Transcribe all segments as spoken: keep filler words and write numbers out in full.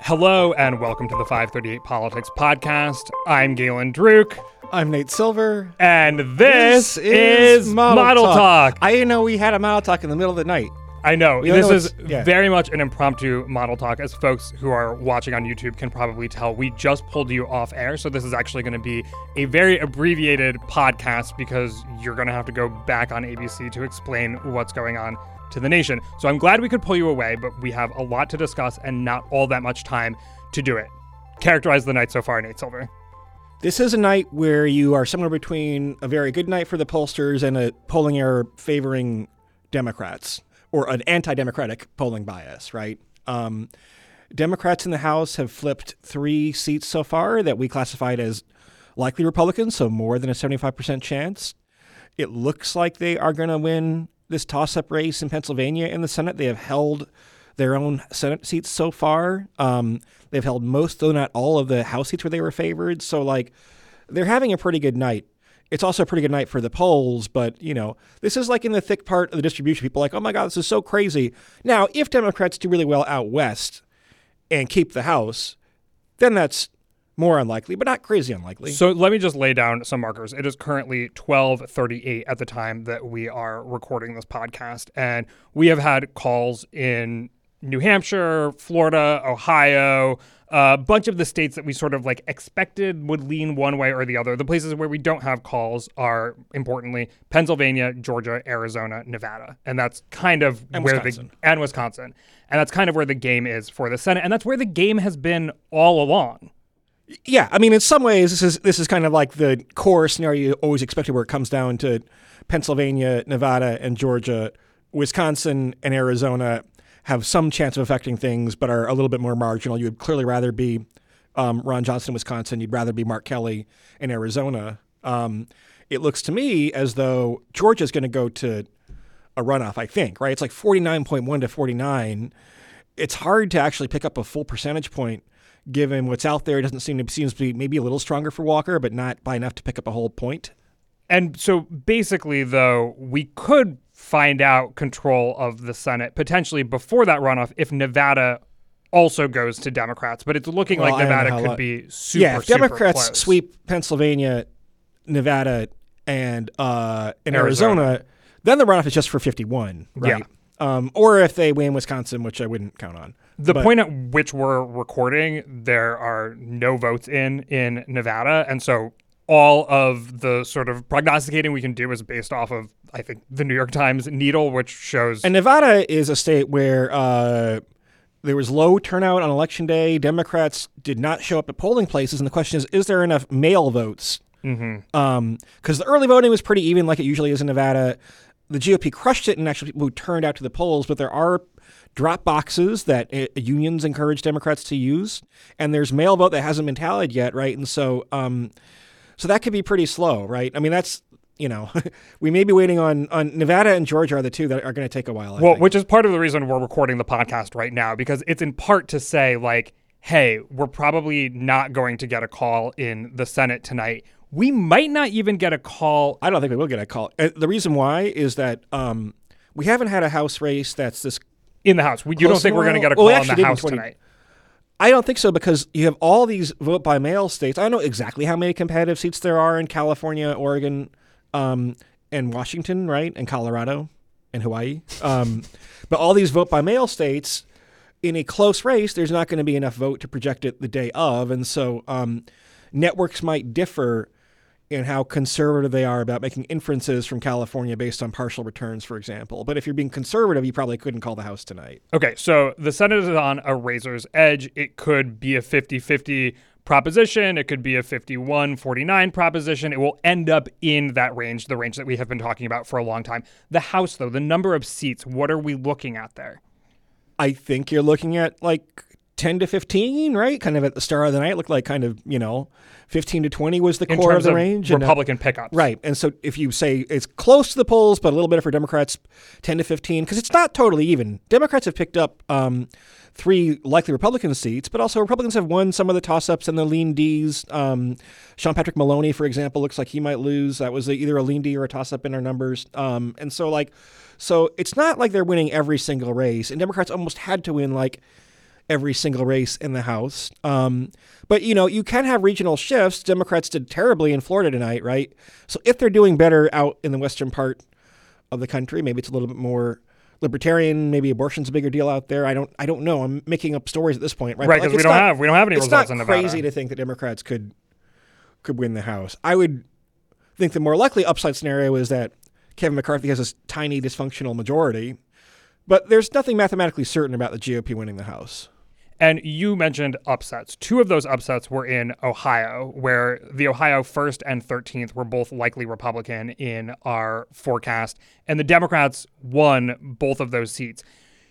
Hello and welcome to the five thirty-eight Politics Podcast. I'm Galen Druk. I'm Nate Silver. And this, this is, is Model, Model Talk. Talk. I didn't know we had a Model Talk in the middle of the night. I know. We this know is yeah. very much an impromptu Model Talk. As folks who are watching on YouTube can probably tell, we just pulled you off air. So this is actually going to be a very abbreviated podcast because you're going to have to go back on A B C to explain what's going on to the nation. So I'm glad we could pull you away, but we have a lot to discuss and not all that much time to do it. Characterize the night so far, Nate Silver. This is a night where you are somewhere between a very good night for the pollsters and a polling error favoring Democrats, or an anti-democratic polling bias, right? Um, Democrats in the House have flipped three seats so far that we classified as likely Republicans, so more than a seventy-five percent chance. It looks like they are going to win this toss-up race in Pennsylvania in the Senate. They have held their own Senate seats so far. Um, they've held most, though not all, of the House seats where they were favored. So, like, they're having a pretty good night. It's also a pretty good night for the polls, but, you know, this is like in the thick part of the distribution. People are like, oh, my God, this is so crazy. Now, if Democrats do really well out west and keep the House, then that's more unlikely, but not crazy unlikely. So let me just lay down some markers. It is currently twelve thirty-eight at the time that we are recording this podcast, and we have had calls in New Hampshire, Florida, Ohio, a bunch of the states that we sort of like expected would lean one way or the other. The places where we don't have calls are, importantly, Pennsylvania, Georgia, Arizona, Nevada. And that's kind of and where Wisconsin. the and Wisconsin. And that's kind of where the game is for the Senate. And that's where the game has been all along. Yeah, I mean, in some ways, this is this is kind of like the core scenario you always expected, where it comes down to Pennsylvania, Nevada, and Georgia. Wisconsin and Arizona have some chance of affecting things, but are a little bit more marginal. You would clearly rather be um, Ron Johnson in Wisconsin. You'd rather be Mark Kelly in Arizona. Um, it looks to me as though Georgia's going to go to a runoff, I think, right? It's like forty-nine point one to forty-nine. It's hard to actually pick up a full percentage point given what's out there. It doesn't seem to seems to be maybe a little stronger for Walker, but not by enough to pick up a whole point. And so basically, though, we could find out control of the Senate potentially before that runoff if Nevada also goes to Democrats. But it's looking well, like Nevada could long. be super, yeah, if super Democrats close. sweep Pennsylvania, Nevada, and uh, in Arizona. Arizona, then the runoff is just for fifty-one, right? Yeah. Um, or if they win Wisconsin, which I wouldn't count on. The but, point at which we're recording, there are no votes in in Nevada. And so all of the sort of prognosticating we can do is based off of, I think, the New York Times needle, which shows. And Nevada is a state where uh, there was low turnout on Election Day. Democrats did not show up at polling places. And the question is, is there enough mail votes? Mm-hmm. Um, because the early voting was pretty even, like it usually is in Nevada. The G O P crushed it in actually people who turned out to the polls, but there are drop boxes that uh, unions encourage Democrats to use, and there's mail vote that hasn't been tallied yet, right? And so, um, so that could be pretty slow, right? I mean, that's, you know, we may be waiting on on Nevada and Georgia are the two that are going to take a while. I well, think. Which is part of the reason we're recording the podcast right now, because it's in part to say, like, hey, we're probably not going to get a call in the Senate tonight. We might not even get a call. I don't think we will get a call. Uh, the reason why is that um, we haven't had a House race that's this in the House. We, you don't think we're going to get a well, call in the in House twenty tonight? I don't think so, because you have all these vote by mail states. I don't know exactly how many competitive seats there are in California, Oregon, um, and Washington, right, and Colorado and Hawaii. Um, but all these vote by mail states, in a close race, there's not going to be enough vote to project it the day of, and so um, networks might differ in how conservative they are about making inferences from California based on partial returns, for example. But if you're being conservative, you probably couldn't call the House tonight. Okay, so the Senate is on a razor's edge. It could be a fifty-fifty proposition. It could be a fifty-one forty-nine proposition. It will end up in that range, the range that we have been talking about for a long time. The House, though, the number of seats, what are we looking at there? I think you're looking at like ten to fifteen, right? Kind of at the start of the night, it looked like kind of, you know, fifteen to twenty was the in core terms of the of range. Republican and, uh, pickups. Right. And so if you say it's close to the polls, but a little bit for Democrats, ten to fifteen, because it's not totally even. Democrats have picked up um, three likely Republican seats, but also Republicans have won some of the toss-ups and the lean Ds. Um, Sean Patrick Maloney, for example, looks like he might lose. That was either a lean D or a toss-up in our numbers. Um, and so, like, so it's not like they're winning every single race. And Democrats almost had to win, like, every single race in the House. Um, but, you know, you can have regional shifts. Democrats did terribly in Florida tonight, right? So if they're doing better out in the western part of the country, maybe it's a little bit more libertarian, maybe abortion's a bigger deal out there. I don't I don't know. I'm making up stories at this point, right? Right, because like, we don't not, have we don't have any results in Nevada. It's not crazy to think that Democrats could could win the House. I would think the more likely upside scenario is that Kevin McCarthy has this tiny dysfunctional majority, but there's nothing mathematically certain about the G O P winning the House. And you mentioned upsets. Two of those upsets were in Ohio, where the Ohio first and thirteenth were both likely Republican in our forecast, and the Democrats won both of those seats.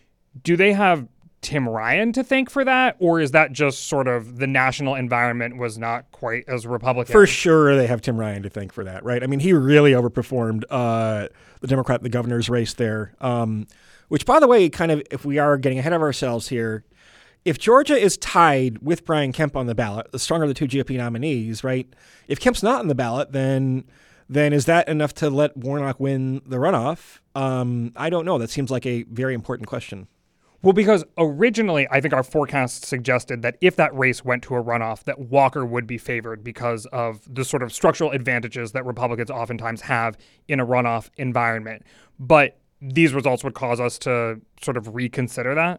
Do they have Tim Ryan to thank for that, or is that just sort of the national environment was not quite as Republican? For sure they have Tim Ryan to thank for that, right? I mean, he really overperformed uh, the Democrat in the governor's race there, um, which, by the way, kind of, if we are getting ahead of ourselves here, if Georgia is tied with Brian Kemp on the ballot, the stronger of the two G O P nominees, right? If Kemp's not on the ballot, then then is that enough to let Warnock win the runoff? Um, I don't know. That seems like a very important question. Well, because originally, I think our forecast suggested that if that race went to a runoff, that Walker would be favored because of the sort of structural advantages that Republicans oftentimes have in a runoff environment. But these results would cause us to sort of reconsider that.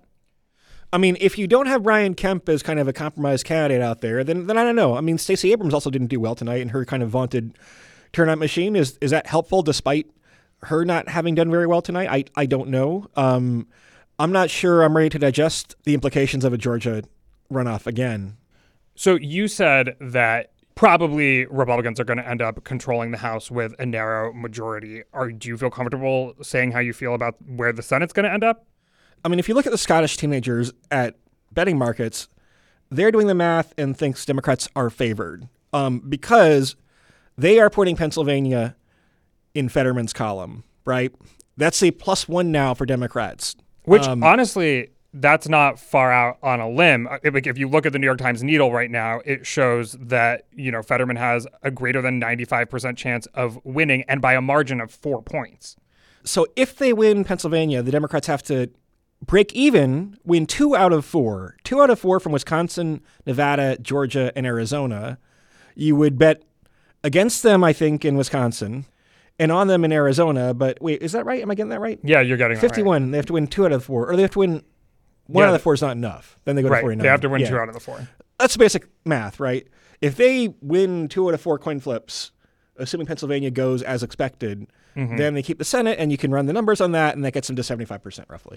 I mean, if you don't have Brian Kemp as kind of a compromised candidate out there, then then I don't know. I mean, Stacey Abrams also didn't do well tonight, and her kind of vaunted turnout machine. Is is that helpful despite her not having done very well tonight? I, I don't know. Um, I'm not sure I'm ready to digest the implications of a Georgia runoff again. So you said that probably Republicans are going to end up controlling the House with a narrow majority. Are, do you feel comfortable saying how you feel about where the Senate's going to end up? I mean, if you look at the Scottish teenagers at betting markets, they're doing the math and thinks Democrats are favored um, because they are putting Pennsylvania in Fetterman's column, right? That's a plus one now for Democrats. Which, um, honestly, that's not far out on a limb. If, if you look at the New York Times Needle right now, it shows that, you know, Fetterman has a greater than ninety-five percent chance of winning, and by a margin of four points. So if they win Pennsylvania, the Democrats have to break even, win two out of four. Two out of four from Wisconsin, Nevada, Georgia, and Arizona. You would bet against them, I think, in Wisconsin, and on them in Arizona. But wait, is that right? Am I getting that right? Yeah, you're getting fifty-one. That right. They have to win two out of four. Or they have to win one yeah. out of the four is not enough. Then they go right. to forty-nine. They have to win yeah. two out of the four. That's basic math, right? If they win two out of four coin flips, assuming Pennsylvania goes as expected, mm-hmm. then they keep the Senate, and you can run the numbers on that, and that gets them to seventy-five percent roughly.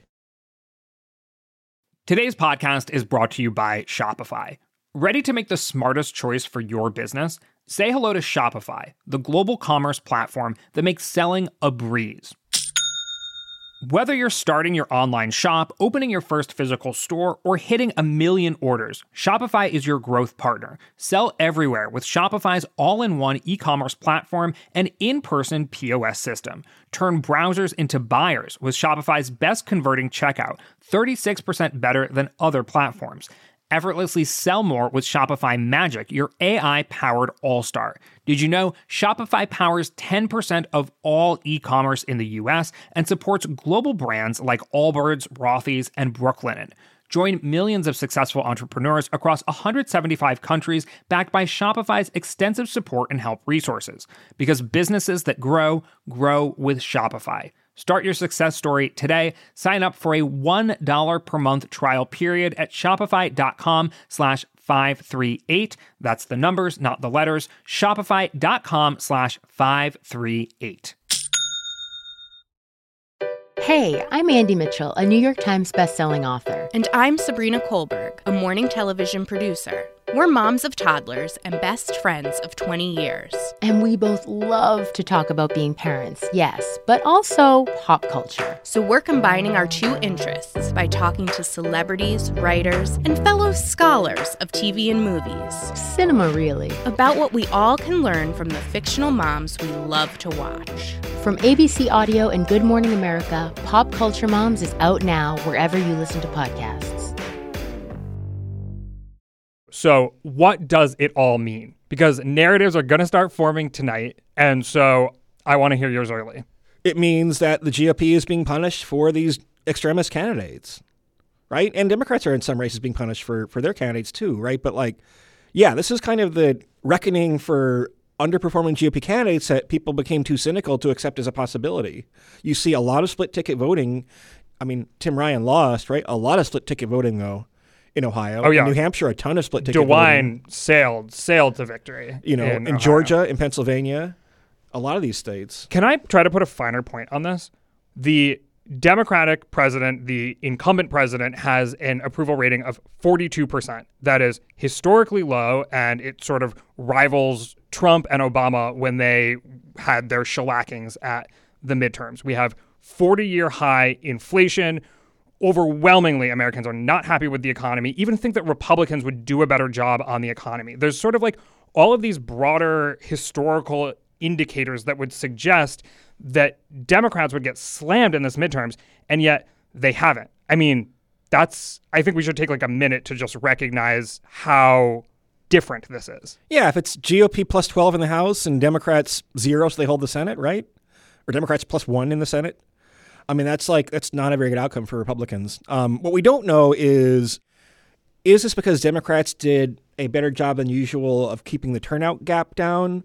Today's podcast is brought to you by Shopify. Ready to make the smartest choice for your business? Say hello to Shopify, the global commerce platform that makes selling a breeze. Whether you're starting your online shop, opening your first physical store, or hitting a million orders, Shopify is your growth partner. Sell everywhere with Shopify's all-in-one e-commerce platform and in-person P O S system. Turn browsers into buyers with Shopify's best converting checkout, thirty-six percent better than other platforms. Effortlessly sell more with Shopify Magic, your A I-powered all-star. Did you know Shopify powers ten percent of all e-commerce in the U S and supports global brands like Allbirds, Rothy's, and Brooklinen? Join millions of successful entrepreneurs across one hundred seventy-five countries backed by Shopify's extensive support and help resources. Because businesses that grow, grow with Shopify. Start your success story today. Sign up for a one dollar per month trial period at shopify.com slash 538. That's the numbers, not the letters. Shopify.com slash 538. Hey, I'm Andy Mitchell, a New York Times bestselling author. And I'm Sabrina Kohlberg, a morning television producer. We're moms of toddlers and best friends of twenty years. And we both love to talk about being parents, yes, but also pop culture. So we're combining our two interests by talking to celebrities, writers, and fellow scholars of T V and movies. Cinema, really. About what we all can learn from the fictional moms we love to watch. From A B C Audio and Good Morning America, Pop Culture Moms is out now wherever you listen to podcasts. So what does it all mean? Because narratives are going to start forming tonight, and so I want to hear yours early. It means that the G O P is being punished for these extremist candidates. right? And Democrats are in some races being punished for for their candidates too, right? But like, yeah, this is kind of the reckoning for underperforming G O P candidates that people became too cynical to accept as a possibility. You see a lot of split ticket voting. I mean, Tim Ryan lost, right? A lot of split ticket voting though in Ohio. Oh yeah, in New Hampshire, a ton of split ticket DeWine voting. sailed sailed to victory. You know, in, in Georgia, in Pennsylvania, a lot of these states. Can I try to put a finer point on this? The Democratic president, the incumbent president, has an approval rating of forty-two percent. That is historically low, and it sort of rivals Trump and Obama when they had their shellackings at the midterms. We have forty-year high inflation. Overwhelmingly, Americans are not happy with the economy, even think that Republicans would do a better job on the economy. There's sort of like all of these broader historical indicators that would suggest that Democrats would get slammed in this midterms, and yet they haven't. I mean, that's, I think we should take like a minute to just recognize how different this is. Yeah, if it's G O P plus twelve in the House and Democrats zero, so they hold the Senate, right? Or Democrats plus one in the Senate. I mean, that's like, that's not a very good outcome for Republicans. Um, what we don't know is, is this because Democrats did a better job than usual of keeping the turnout gap down,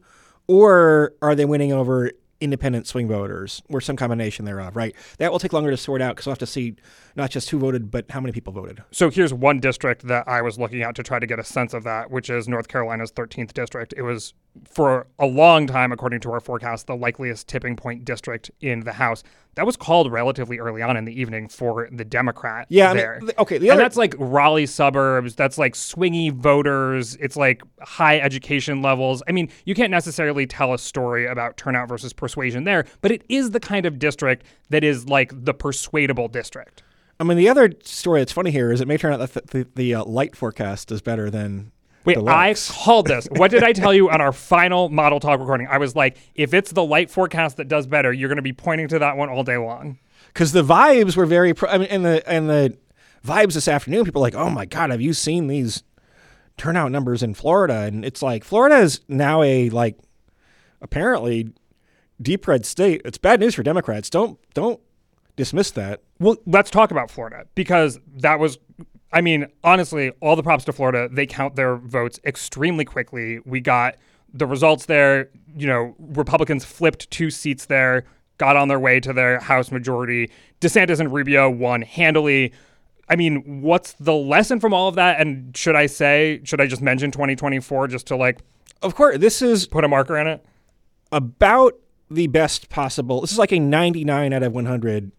or are they winning over independent swing voters, or some combination thereof, right? That will take longer to sort out because we'll have to see not just who voted, but how many people voted. So here's one district that I was looking at to try to get a sense of that, which is North Carolina's thirteenth district. It was, for a long time, according to our forecast, the likeliest tipping point district in the House. That was called relatively early on in the evening for the Democrat yeah, there. I mean, okay, the and other... that's like Raleigh suburbs. That's like swingy voters. It's like high education levels. I mean, you can't necessarily tell a story about turnout versus persuasion there, but it is the kind of district that is like the persuadable district. I mean, the other story that's funny here is it may turn out that the, the, the uh, light forecast is better than Wait, the I looks. called this. What did I tell you on our final Model Talk recording? I was like, if it's the light forecast that does better, you're going to be pointing to that one all day long. Because the vibes were very, pro- I mean, and the and the vibes this afternoon, people are like, oh my God, have you seen these turnout numbers in Florida? And it's like, Florida is now a, like, apparently deep red state. It's bad news for Democrats. Don't, don't dismiss that. Well, let's talk about Florida, because that was, I mean, honestly, all the props to Florida. They count their votes extremely quickly. We got the results there. You know, Republicans flipped two seats there, got on their way to their House majority. DeSantis and Rubio won handily. I mean, what's the lesson from all of that? And should I say, should I just mention twenty twenty-four just to like, Of course, this is put a marker in it? about the best possible. This is like a ninety-nine out of one hundred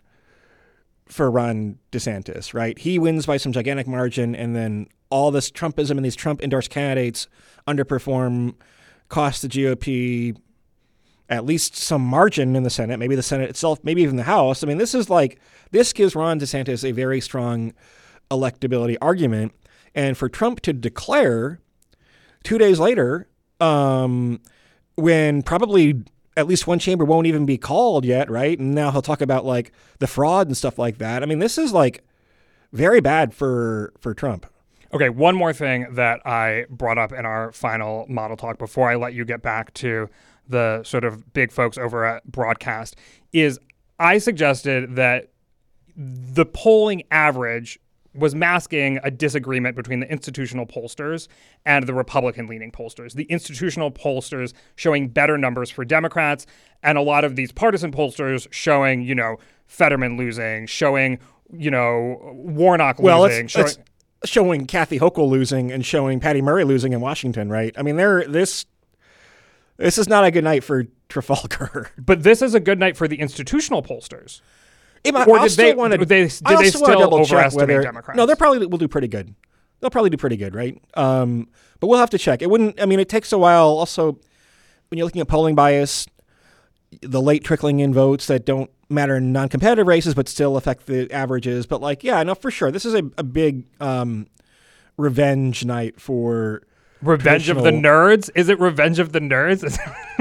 for Ron DeSantis, right? He wins by some gigantic margin, and then all this Trumpism and these Trump-endorsed candidates underperform, cost the G O P at least some margin in the Senate, maybe the Senate itself, maybe even the House. I mean, this is like, this gives Ron DeSantis a very strong electability argument. And for Trump to declare two days later, um, when probably at least one chamber won't even be called yet, right? And now he'll talk about like the fraud and stuff like that. I mean, this is like very bad for for Trump. Okay, one more thing that I brought up in our final model talk before I let you get back to the sort of big folks over at Broadcast is I suggested that the polling average was masking a disagreement between the institutional pollsters and the Republican-leaning pollsters. The institutional pollsters showing better numbers for Democrats, and a lot of these partisan pollsters showing, you know, Fetterman losing, showing, you know, Warnock well, losing. It's, showing, it's showing Kathy Hochul losing and showing Patty Murray losing in Washington, right? I mean, they're this this is not a good night for Trafalgar. But this is a good night for the institutional pollsters. It, or I'll did they, wanna, did they, did I they also wanna still double-check overestimate whether, Democrats? No, they probably will do pretty good. They'll probably do pretty good, right? Um, but we'll have to check. It wouldn't. I mean, it takes a while. Also, when you're looking at polling bias, the late trickling in votes that don't matter in non-competitive races but still affect the averages. But like, yeah, no, for sure, this is a, a big um, revenge night for. Revenge of the nerds? Is it revenge of the nerds?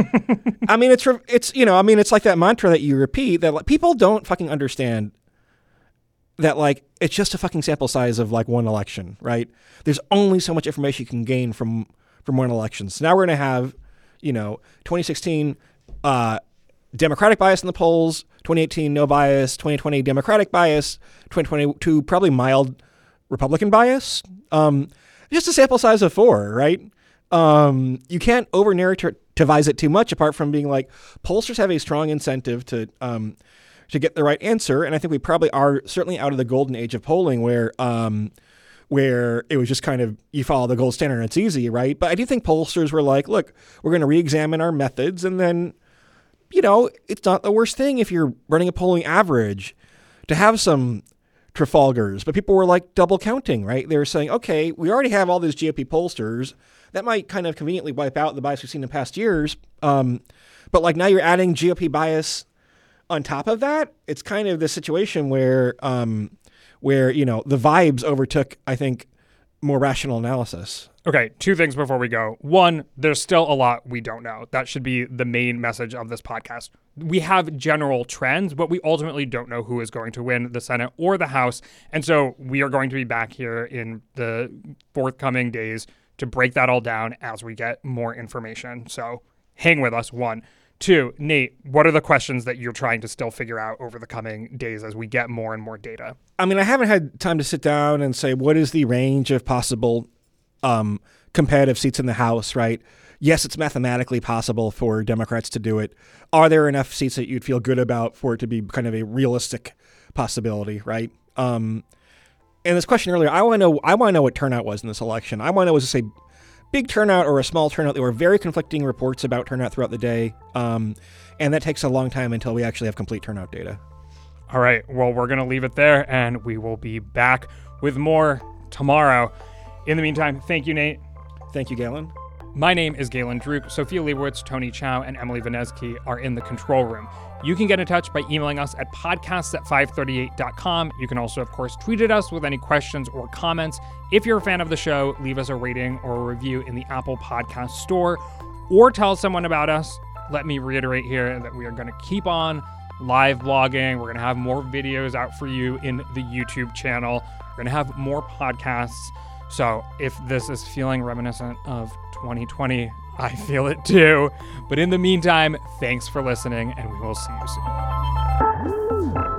I mean, it's it's you know, I mean, it's like that mantra that you repeat that like, people don't fucking understand that like it's just a fucking sample size of like one election, right? There's only so much information you can gain from from one election. So now we're gonna have, you know, twenty sixteen uh, Democratic bias in the polls, twenty eighteen no bias, twenty twenty Democratic bias, twenty twenty-two probably mild Republican bias. Um, just a sample size of four, right? Um, you can't over-narrativize it too much, apart from being like, pollsters have a strong incentive to um, to get the right answer, and I think we probably are certainly out of the golden age of polling where um, where it was just kind of, you follow the gold standard and it's easy, right? But I do think pollsters were like, look, we're going to re-examine our methods, and then, you know, it's not the worst thing if you're running a polling average to have some Trafalgars, but people were like double counting, right? They were saying, okay, we already have all these G O P pollsters. That might kind of conveniently wipe out the bias we've seen in past years. Um, but like now you're adding G O P bias on top of that. It's kind of the situation where, um, where, you know, the vibes overtook, I think, more rational analysis. Okay, two things before we go. One, there's still a lot we don't know. That should be the main message of this podcast. We have general trends, but we ultimately don't know who is going to win the Senate or the House. And so we are going to be back here in the forthcoming days to break that all down as we get more information. So hang with us, one. Two, Nate, what are the questions that you're trying to still figure out over the coming days as we get more and more data? I mean, I haven't had time to sit down and say, what is the range of possible um, competitive seats in the House, right? Yes, it's mathematically possible for Democrats to do it. Are there enough seats that you'd feel good about for it to be kind of a realistic possibility, right? Um, and this question earlier, I want to know. I want to know what turnout was in this election. I want to know, was this a big turnout or a small turnout? There were very conflicting reports about turnout throughout the day, um, and that takes a long time until we actually have complete turnout data. All right. Well, we're going to leave it there, and we will be back with more tomorrow. In the meantime, thank you, Nate. Thank you, Galen. My name is Galen Druk. Sophia Leibowitz, Tony Chow, and Emily Vanesky are in the control room. You can get in touch by emailing us at podcasts at five thirty-eight dot com. You can also, of course, tweet at us with any questions or comments. If you're a fan of the show, leave us a rating or a review in the Apple Podcast Store, or tell someone about us. Let me reiterate here that we are going to keep on live blogging. We're going to have more videos out for you in the YouTube channel. We're going to have more podcasts. So if this is feeling reminiscent of twenty twenty, I feel it too. But in the meantime, thanks for listening, and we will see you soon.